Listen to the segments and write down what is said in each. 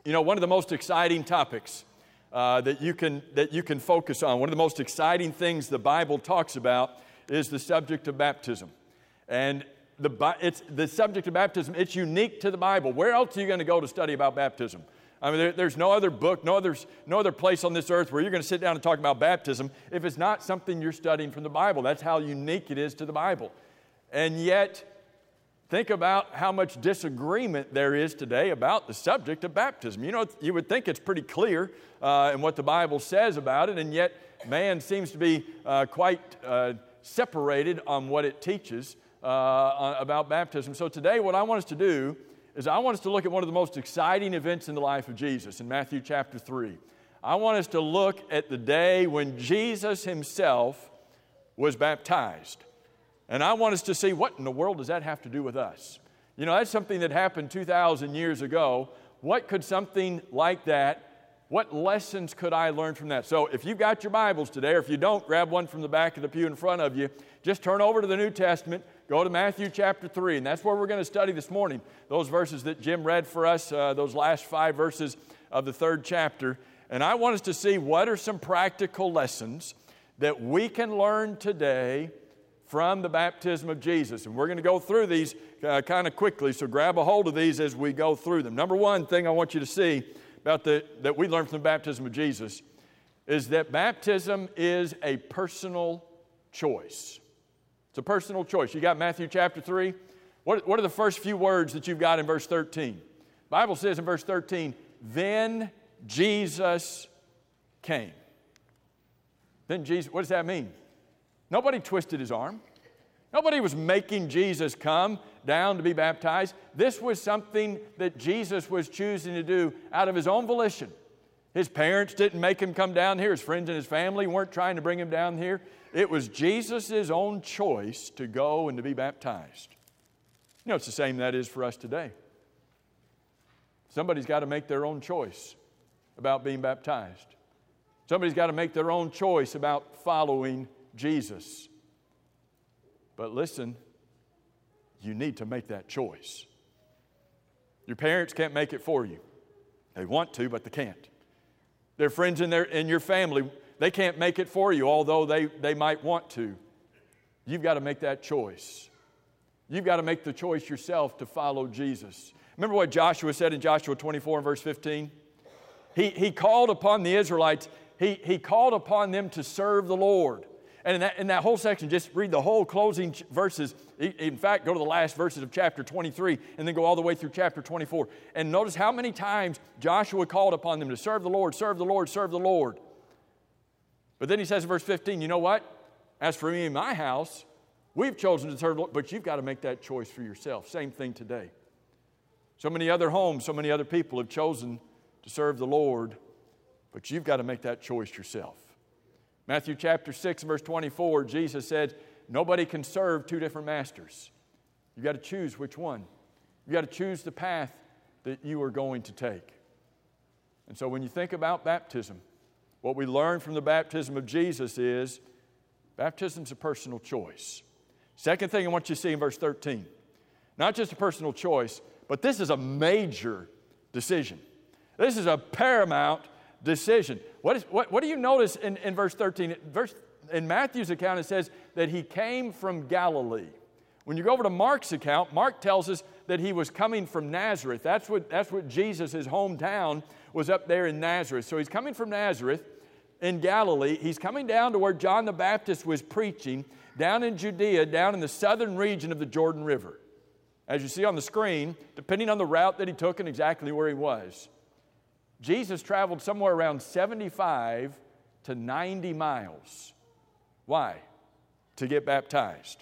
one of the most exciting topics that you can focus on, one of the most exciting things the Bible talks about is the subject of baptism. And the subject of baptism, it's unique to the Bible. Where else are you going to go to study about baptism? I mean, there's no other book, no other place on this earth where you're going to sit down and talk about baptism if it's not something you're studying from the Bible. That's how unique it is to the Bible. And yet, think about how much disagreement there is today about the subject of baptism. You would think it's pretty clear in what the Bible says about it, and yet man seems to be quite separated on what it teaches about baptism. So today what I want us to do is I want us to look at one of the most exciting events in the life of Jesus in Matthew chapter 3. I want us to look at the day when Jesus himself was baptized. And I want us to see, what in the world does that have to do with us? That's something that happened 2,000 years ago. What could something like that, what lessons could I learn from that? So if you've got your Bibles today, or if you don't, grab one from the back of the pew in front of you. Just turn over to the New Testament, go to Matthew chapter 3, and that's where we're going to study this morning. Those verses that Jim read for us, those last 5 verses of the 3rd chapter. And I want us to see what are some practical lessons that we can learn today from the baptism of Jesus. And we're going to go through these kind of quickly, so grab a hold of these as we go through them. Number one thing I want you to see about that we learn from the baptism of Jesus is that baptism is a personal choice. It's a personal choice. You got Matthew chapter 3. What are the first few words that you've got in verse 13? The Bible says in verse 13, then Jesus came. Then Jesus, what does that mean? Nobody twisted his arm. Nobody was making Jesus come down to be baptized. This was something that Jesus was choosing to do out of his own volition. His parents didn't make him come down here. His friends and his family weren't trying to bring him down here. It was Jesus' own choice to go and to be baptized. It's the same that is for us today. Somebody's got to make their own choice about being baptized. Somebody's got to make their own choice about following Jesus. But listen, you need to make that choice. Your parents can't make it for you. They want to, but they can't. Their friends in your family, they can't make it for you, although they might want to. You've got to make that choice. You've got to make the choice yourself to follow Jesus. Remember what Joshua said in Joshua 24 and verse 15? He called upon the Israelites, he called upon them to serve the Lord. And in that whole section, just read the whole closing verses. In fact, go to the last verses of chapter 23 and then go all the way through chapter 24. And notice how many times Joshua called upon them to serve the Lord, serve the Lord, serve the Lord. But then he says in verse 15, you know what? As for me and my house, we've chosen to serve the Lord, but you've got to make that choice for yourself. Same thing today. So many other homes, so many other people have chosen to serve the Lord, but you've got to make that choice yourself. Matthew chapter 6, verse 24, Jesus said, nobody can serve two different masters. You've got to choose which one. You've got to choose the path that you are going to take. And so when you think about baptism, what we learn from the baptism of Jesus is baptism's a personal choice. Second thing I want you to see in verse 13, not just a personal choice, but this is a major decision. This is a paramount decision. What do you notice in verse 13? In Matthew's account, it says that he came from Galilee. When you go over to Mark's account, Mark tells us that he was coming from Nazareth. That's what Jesus' hometown was, up there in Nazareth. So he's coming from Nazareth in Galilee. He's coming down to where John the Baptist was preaching, down in Judea, down in the southern region of the Jordan River. As you see on the screen, depending on the route that he took and exactly where he was, Jesus traveled somewhere around 75 to 90 miles. Why? To get baptized.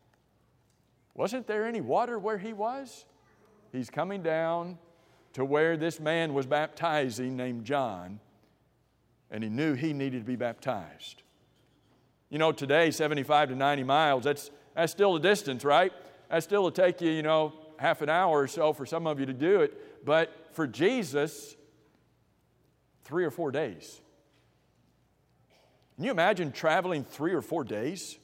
Wasn't there any water where he was? He's coming down to where this man was baptizing named John, and he knew he needed to be baptized. Today, 75 to 90 miles, that's still a distance, right? That still will take you, half an hour or so for some of you to do it. But for Jesus, 3 or 4 days. Can you imagine traveling 3 or 4 days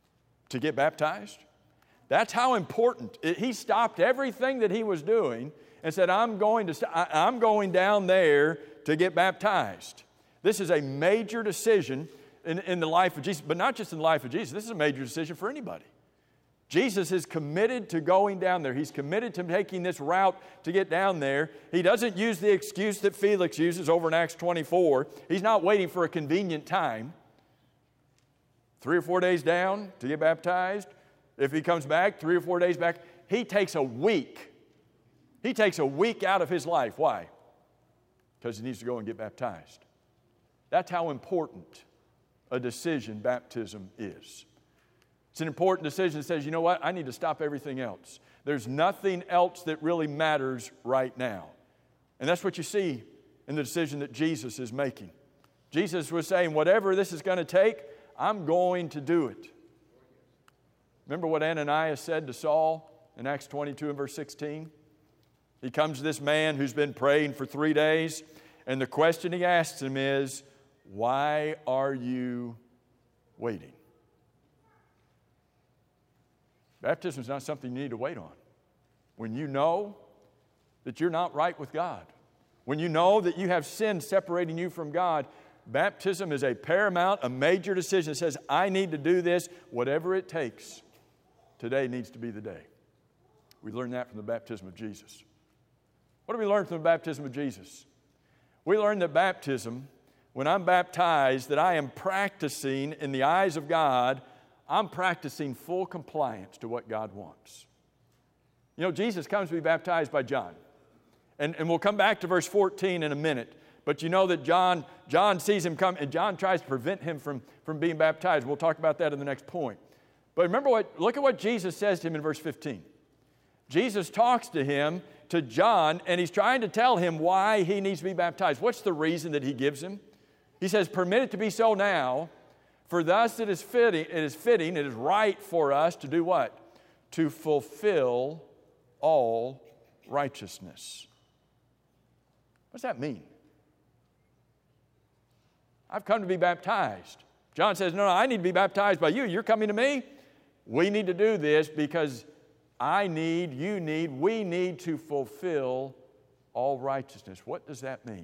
to get baptized? That's how important. He stopped everything that he was doing, and said, I'm going down there to get baptized. This is a major decision in the life of Jesus, but not just in the life of Jesus. This is a major decision for anybody. Jesus is committed to going down there. He's committed to taking this route to get down there. He doesn't use the excuse that Felix uses over in Acts 24. He's not waiting for a convenient time. 3 or 4 days down to get baptized. If he comes back, 3 or 4 days back, he takes a week. He takes a week out of his life. Why? Because he needs to go and get baptized. That's how important a decision baptism is. It's an important decision that says, you know what, I need to stop everything else. There's nothing else that really matters right now. And that's what you see in the decision that Jesus is making. Jesus was saying, whatever this is going to take, I'm going to do it. Remember what Ananias said to Saul in Acts 22 and verse 16? He comes to this man who's been praying for 3 days, and the question he asks him is, why are you waiting? Baptism is not something you need to wait on. When you know that you're not right with God, when you know that you have sin separating you from God, baptism is a paramount, a major decision that says, I need to do this, whatever it takes. Today needs to be the day. We learn that from the baptism of Jesus. What do we learn from the baptism of Jesus? We learn that baptism, when I'm baptized, that I am practicing in the eyes of God, I'm practicing full compliance to what God wants. You know, Jesus comes to be baptized by John. And we'll come back to verse 14 in a minute. But you know that John sees him come, and John tries to prevent him from being baptized. We'll talk about that in the next point. But look at what Jesus says to him in verse 15. Jesus talks to John, and he's trying to tell him why he needs to be baptized. What's the reason that he gives him? He says, permit it to be so now, for thus it is fitting, it is right for us to do what? To fulfill all righteousness. What does that mean? I've come to be baptized. John says, no, I need to be baptized by you. You're coming to me? We need to do this because we need to fulfill all righteousness. What does that mean?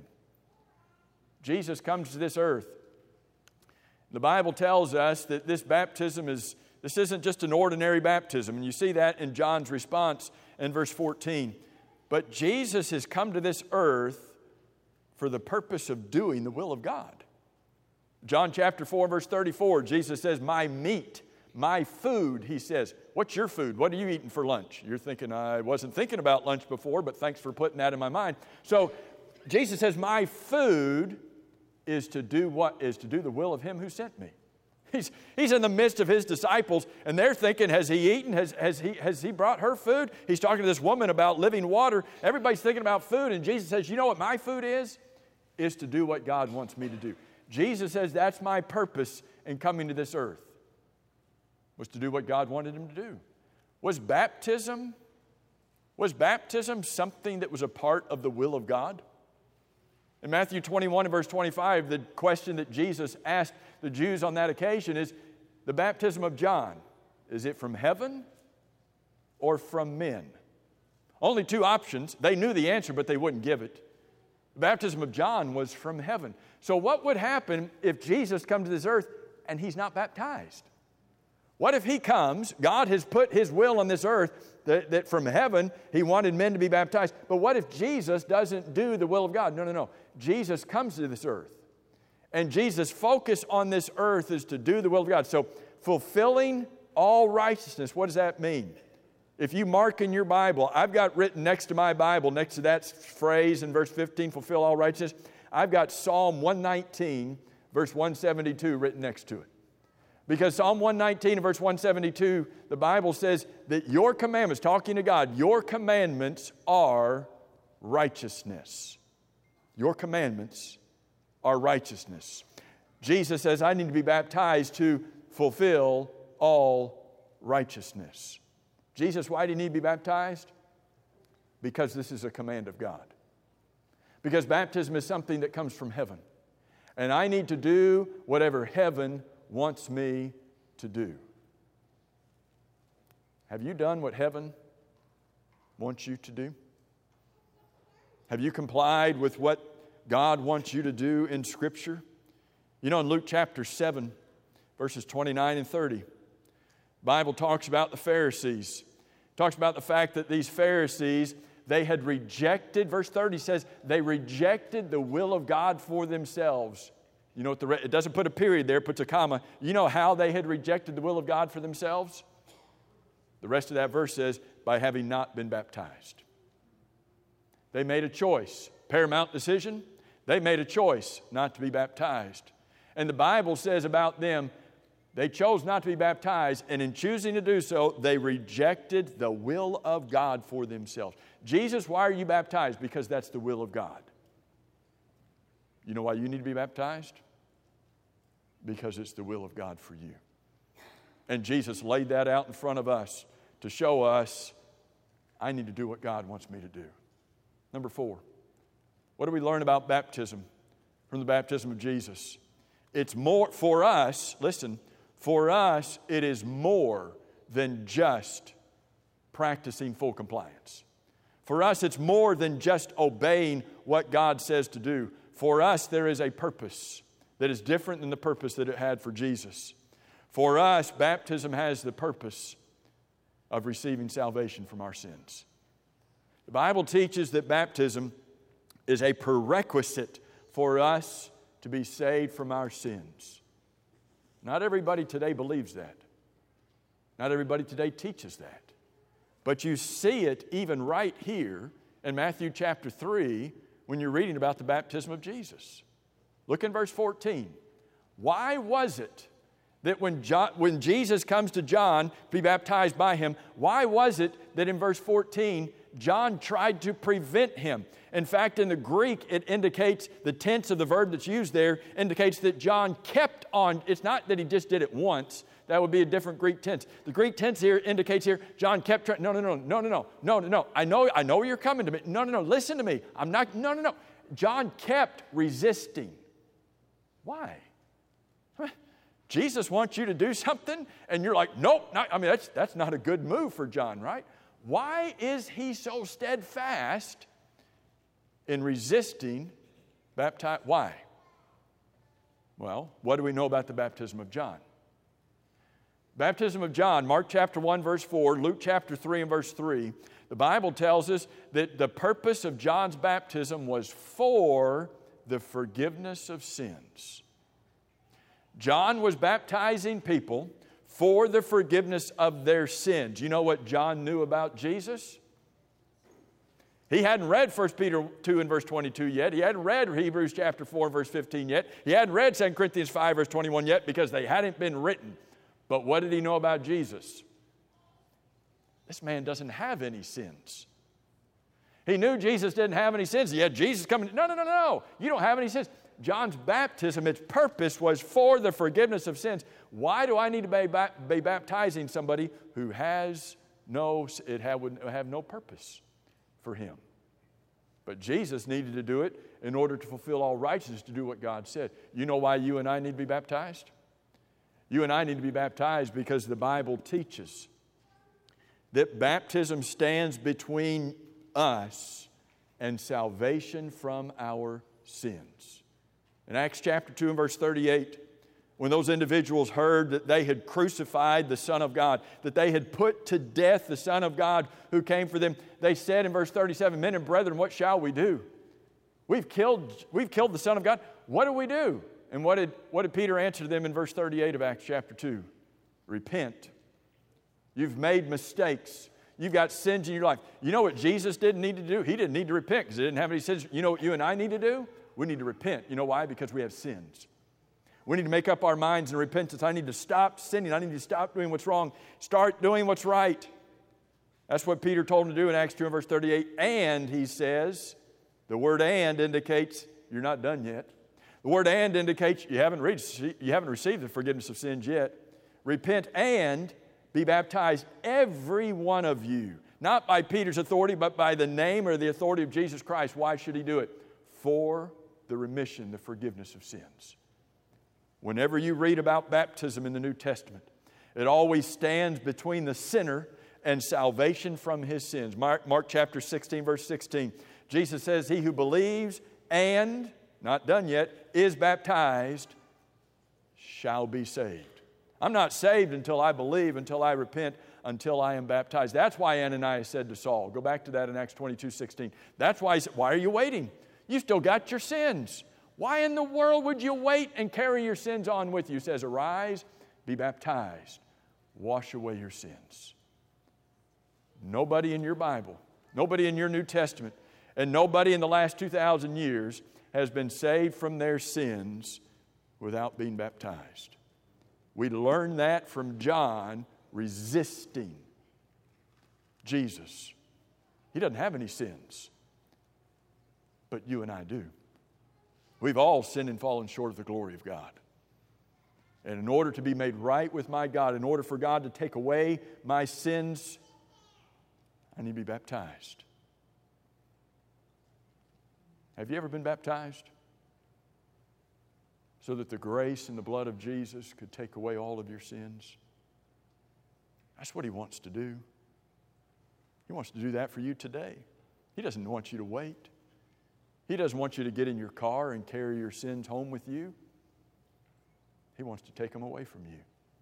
Jesus comes to this earth. The Bible tells us that this baptism this isn't just an ordinary baptism. And you see that in John's response in verse 14. But Jesus has come to this earth for the purpose of doing the will of God. John chapter 4, verse 34, Jesus says, my meat, my food, he says. What's your food? What are you eating for lunch? You're thinking, I wasn't thinking about lunch before, but thanks for putting that in my mind. So Jesus says, my food is to do what? Is to do the will of him who sent me. He's in the midst of his disciples, and they're thinking, has he eaten? Has he brought her food? He's talking to this woman about living water. Everybody's thinking about food, and Jesus says, you know what my food is? Is to do what God wants me to do. Jesus says, that's my purpose in coming to this earth, was to do what God wanted him to do. Was baptism something that was a part of the will of God? In Matthew 21 and verse 25, the question that Jesus asked the Jews on that occasion is, the baptism of John, is it from heaven or from men? Only two options. They knew the answer, but they wouldn't give it. The baptism of John was from heaven. So what would happen if Jesus comes to this earth and he's not baptized? What if he comes, God has put his will on this earth, that from heaven he wanted men to be baptized. But what if Jesus doesn't do the will of God? No. Jesus comes to this earth. And Jesus' focus on this earth is to do the will of God. So fulfilling all righteousness, what does that mean? If you mark in your Bible, I've got written next to my Bible, next to that phrase in verse 15, fulfill all righteousness, I've got Psalm 119, verse 172 written next to it. Because Psalm 119 and verse 172, the Bible says that your commandments, talking to God, your commandments are righteousness. Your commandments are righteousness. Jesus says, I need to be baptized to fulfill all righteousness. Jesus, why do you need to be baptized? Because this is a command of God. Because baptism is something that comes from heaven. And I need to do whatever heaven wants me to do. Have you done what heaven wants you to do? Have you complied with what God wants you to do in Scripture? You know, in Luke chapter 7, verses 29 and 30, the Bible talks about the Pharisees. It talks about the fact that these Pharisees, they had rejected, verse 30 says, they rejected the will of God for themselves. You know what it doesn't put a period there, it puts a comma. You know how they had rejected the will of God for themselves? The rest of that verse says, by having not been baptized. They made a choice. Paramount decision. They made a choice not to be baptized. And the Bible says about them, they chose not to be baptized, and in choosing to do so, they rejected the will of God for themselves. Jesus, why are you baptized? Because that's the will of God. You know why you need to be baptized? Because it's the will of God for you. And Jesus laid that out in front of us to show us, I need to do what God wants me to do. Number 4, what do we learn about baptism from the baptism of Jesus? It's more, for us, listen, for us, it is more than just practicing full compliance. For us, it's more than just obeying what God says to do. For us, there is a purpose that is different than the purpose that it had for Jesus. For us, baptism has the purpose of receiving salvation from our sins. The Bible teaches that baptism is a prerequisite for us to be saved from our sins. Not everybody today believes that. Not everybody today teaches that. But you see it even right here in Matthew chapter 3 when you're reading about the baptism of Jesus. Look in verse 14. Why was it that when Jesus comes to John to be baptized by him, why was it that in verse 14 John tried to prevent him? In fact, in the Greek, it indicates, the tense of the verb that's used there indicates that John kept on. It's not that he just did it once. That would be a different Greek tense. The Greek tense here indicates here, John kept trying, no. I know you're coming to me. No, listen to me. No. John kept resisting. Why? Jesus wants you to do something, and you're like, nope. That's not a good move for John, right? Why is he so steadfast in resisting baptism? Why? Well, what do we know about the baptism of John? Baptism of John, Mark chapter 1, verse 4, Luke chapter 3 and verse 3, the Bible tells us that the purpose of John's baptism was for the forgiveness of sins. John was baptizing people for the forgiveness of their sins. You know what John knew about Jesus? He hadn't read 1 Peter 2 and verse 22 yet. He hadn't read Hebrews chapter 4 and verse 15 yet. He hadn't read 2 Corinthians 5 verse 21 yet because they hadn't been written. But what did he know about Jesus? This man doesn't have any sins. He knew Jesus didn't have any sins. He had Jesus coming. No. You don't have any sins. John's baptism, its purpose was for the forgiveness of sins. Why do I need to be baptizing somebody who would have no purpose for him? But Jesus needed to do it in order to fulfill all righteousness, to do what God said. You know why you and I need to be baptized? You and I need to be baptized because the Bible teaches that baptism stands between us and salvation from our sins. In Acts chapter 2 and verse 38, when those individuals heard that they had crucified the Son of God, that they had put to death the Son of God who came for them, they said in verse 37, men and brethren, what shall we do? We've killed the Son of God. What do we do? And what did Peter answer to them in verse 38 of Acts chapter 2? Repent. You've made mistakes. You've got sins in your life. You know what Jesus didn't need to do? He didn't need to repent because he didn't have any sins. You know what you and I need to do? We need to repent. You know why? Because we have sins. We need to make up our minds in repentance. I need to stop sinning. I need to stop doing what's wrong. Start doing what's right. That's what Peter told him to do in Acts 2 and verse 38. And, he says, the word and indicates you're not done yet. The word and indicates you haven't received the forgiveness of sins yet. Repent and be baptized, every one of you. Not by Peter's authority, but by the name or the authority of Jesus Christ. Why should he do it? For the remission, the forgiveness of sins. Whenever you read about baptism in the New Testament, it always stands between the sinner and salvation from his sins. Mark chapter 16, verse 16. Jesus says, he who believes and, not done yet, is baptized shall be saved. I'm not saved until I believe, until I repent, until I am baptized. That's why Ananias said to Saul, go back to that in Acts 22:16. That's why he said, why are you waiting? You still got your sins. Why in the world would you wait and carry your sins on with you? He says, arise, be baptized, wash away your sins. Nobody in your Bible, nobody in your New Testament, and nobody in the last 2,000 years has been saved from their sins without being baptized. We learn that from John resisting Jesus. He doesn't have any sins, but you and I do. We've all sinned and fallen short of the glory of God. And in order to be made right with my God, in order for God to take away my sins, I need to be baptized. Have you ever been baptized? So that the grace and the blood of Jesus could take away all of your sins? That's what He wants to do. He wants to do that for you today. He doesn't want you to wait. He doesn't want you to get in your car and carry your sins home with you. He wants to take them away from you.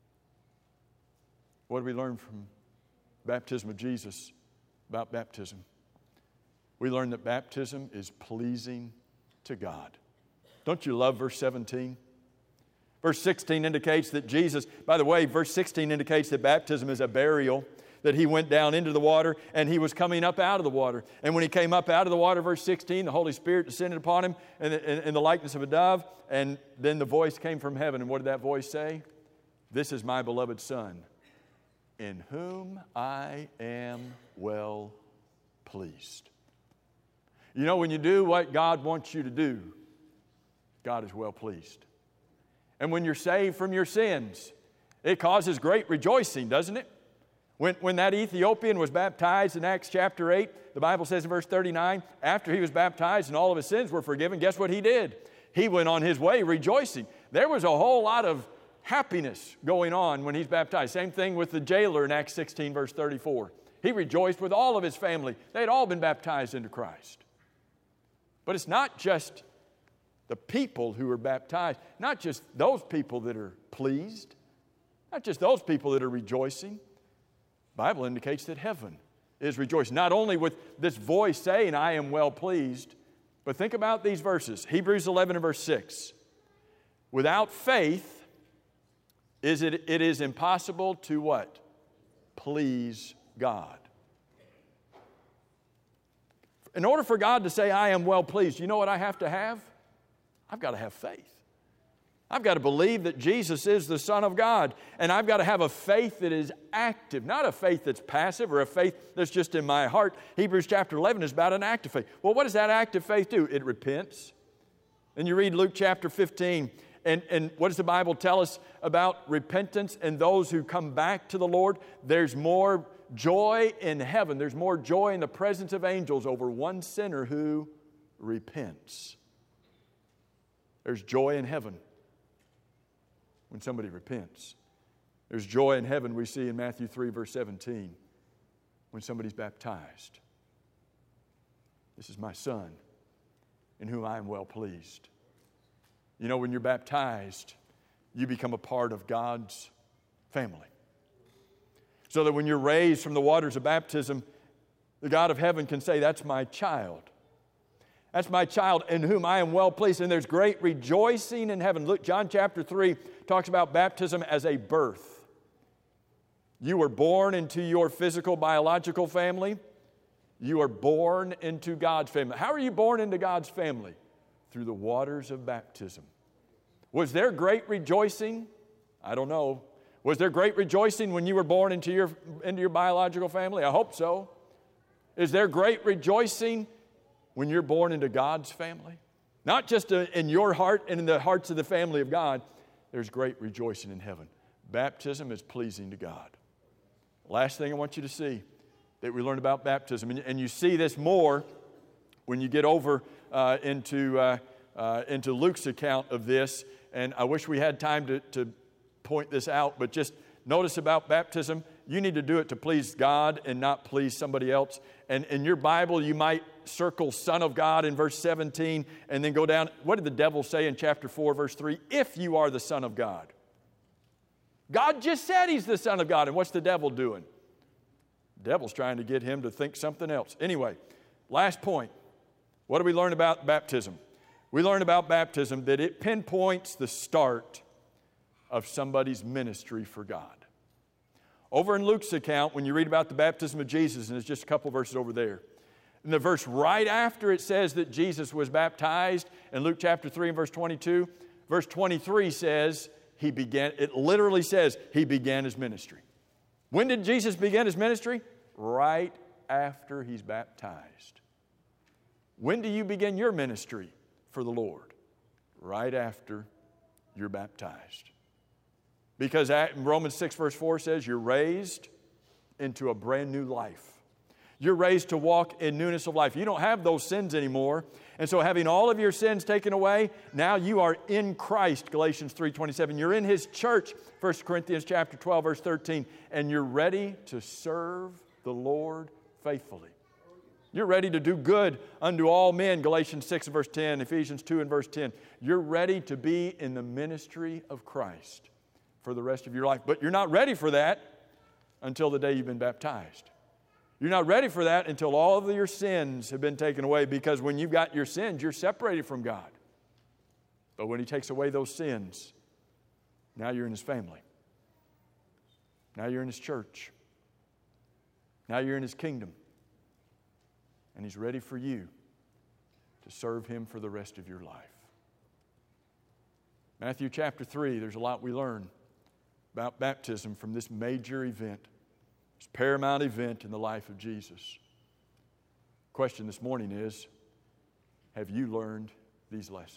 What do we learn from baptism of Jesus about baptism? We learn that baptism is pleasing to God. Don't you love verse 17? Verse 16 indicates that Jesus, by the way, verse 16 indicates that baptism is a burial, that He went down into the water and He was coming up out of the water. And when He came up out of the water, verse 16, the Holy Spirit descended upon Him in the likeness of a dove, and then the voice came from heaven. And what did that voice say? This is my beloved Son, in whom I am well pleased. You know, when you do what God wants you to do, God is well pleased. And when you're saved from your sins, it causes great rejoicing, doesn't it? When that Ethiopian was baptized in Acts chapter 8, the Bible says in verse 39, after he was baptized and all of his sins were forgiven, guess what he did? He went on his way rejoicing. There was a whole lot of happiness going on when he's baptized. Same thing with the jailer in Acts 16, verse 34. He rejoiced with all of his family. They had all been baptized into Christ. But it's not just the people who are baptized, not just those people that are pleased, not just those people that are rejoicing. The Bible indicates that heaven is rejoicing, not only with this voice saying, I am well pleased, but think about these verses. Hebrews 11 and verse 6. Without faith, it is impossible to what? Please God. In order for God to say, I am well pleased, you know what I have to have? I've got to have faith. I've got to believe that Jesus is the Son of God. And I've got to have a faith that is active, not a faith that's passive or a faith that's just in my heart. Hebrews chapter 11 is about an active faith. Well, what does that active faith do? It repents. And you read Luke chapter 15, and what does the Bible tell us about repentance and those who come back to the Lord? There's more joy in heaven. There's more joy in the presence of angels over one sinner who repents. There's joy in heaven when somebody repents. There's joy in heaven we see in Matthew 3, verse 17, when somebody's baptized. This is my Son, in whom I am well pleased. You know, when you're baptized, you become a part of God's family. So that when you're raised from the waters of baptism, the God of heaven can say, that's my child. That's my child in whom I am well pleased. And there's great rejoicing in heaven. Look, John chapter 3 talks about baptism as a birth. You were born into your physical, biological family. You are born into God's family. How are you born into God's family? Through the waters of baptism. Was there great rejoicing? I don't know. Was there great rejoicing when you were born into your biological family? I hope so. Is there great rejoicing when you're born into God's family? Not just in your heart and in the hearts of the family of God. There's great rejoicing in heaven. Baptism is pleasing to God. Last thing I want you to see that we learned about baptism, and you see this more when you get over into Luke's account of this, and I wish we had time to point this out, but just notice about baptism you need to do it to please God and not please somebody else. And in your Bible, you might circle Son of God in verse 17 and then go down. What did the devil say in chapter 4, verse 3? If you are the Son of God. God just said He's the Son of God. And what's the devil doing? The devil's trying to get him to think something else. Anyway, last point. What do we learn about baptism? We learn about baptism that it pinpoints the start of somebody's ministry for God. Over in Luke's account, when you read about the baptism of Jesus, and there's just a couple verses over there, in the verse right after it says that Jesus was baptized, in Luke chapter 3 and verse 22, verse 23 says, it literally says, He began His ministry. When did Jesus begin His ministry? Right after He's baptized. When do you begin your ministry for the Lord? Right after you're baptized. Because Romans 6 verse 4 says you're raised into a brand new life. You're raised to walk in newness of life. You don't have those sins anymore. And so having all of your sins taken away, now you are in Christ, Galatians 3:27. You're in His church, 1 Corinthians chapter 12, verse 13. And you're ready to serve the Lord faithfully. You're ready to do good unto all men, Galatians 6 and verse 10, Ephesians 2 and verse 10. You're ready to be in the ministry of Christ for the rest of your life. But you're not ready for that until the day you've been baptized. You're not ready for that until all of your sins have been taken away, because when you've got your sins, you're separated from God. But when He takes away those sins, now you're in His family. Now you're in His church. Now you're in His kingdom. And He's ready for you to serve Him for the rest of your life. Matthew chapter 3, there's a lot we learn about baptism from this major event, this paramount event in the life of Jesus. The question this morning is, have you learned these lessons?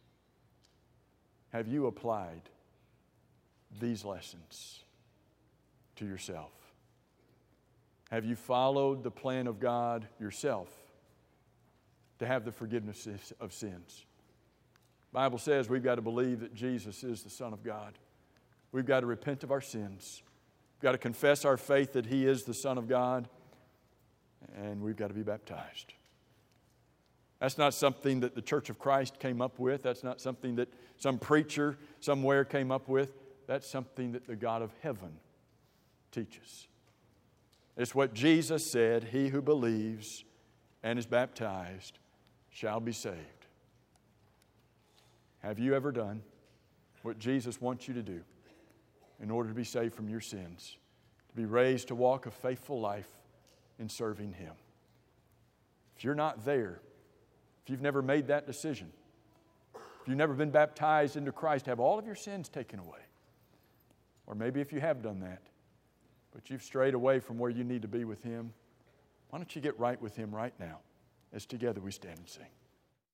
Have you applied these lessons to yourself? Have you followed the plan of God yourself to have the forgiveness of sins? The Bible says we've got to believe that Jesus is the Son of God. We've got to repent of our sins. We've got to confess our faith that He is the Son of God. And we've got to be baptized. That's not something that the Church of Christ came up with. That's not something that some preacher somewhere came up with. That's something that the God of heaven teaches. It's what Jesus said, he who believes and is baptized shall be saved. Have you ever done what Jesus wants you to do in order to be saved from your sins, to be raised to walk a faithful life in serving Him? If you're not there, if you've never made that decision, if you've never been baptized into Christ, have all of your sins taken away, or maybe if you have done that, but you've strayed away from where you need to be with Him, why don't you get right with Him right now as together we stand and sing.